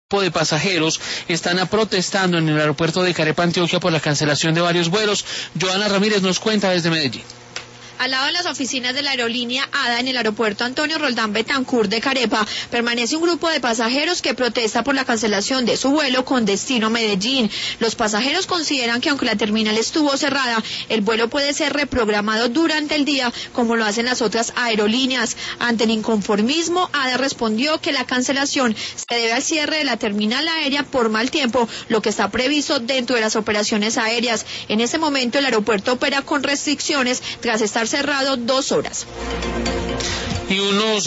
de pasajeros están protestando en el aeropuerto de Carepa, Antioquia, por la cancelación de varios vuelos. Joana Ramírez nos cuenta desde Medellín. Al lado de las oficinas de la aerolínea ADA en el aeropuerto Antonio Roldán Betancourt de Carepa, permanece un grupo de pasajeros que protesta por la cancelación de su vuelo con destino Medellín. Los pasajeros consideran que aunque la terminal estuvo cerrada, el vuelo puede ser reprogramado durante el día, como lo hacen las otras aerolíneas. Ante el inconformismo, ADA respondió que la cancelación se debe al cierre de la terminal aérea por mal tiempo, lo que está previsto dentro de las operaciones aéreas. En este momento el aeropuerto opera con restricciones tras estar cerrado 2 horas. Y unos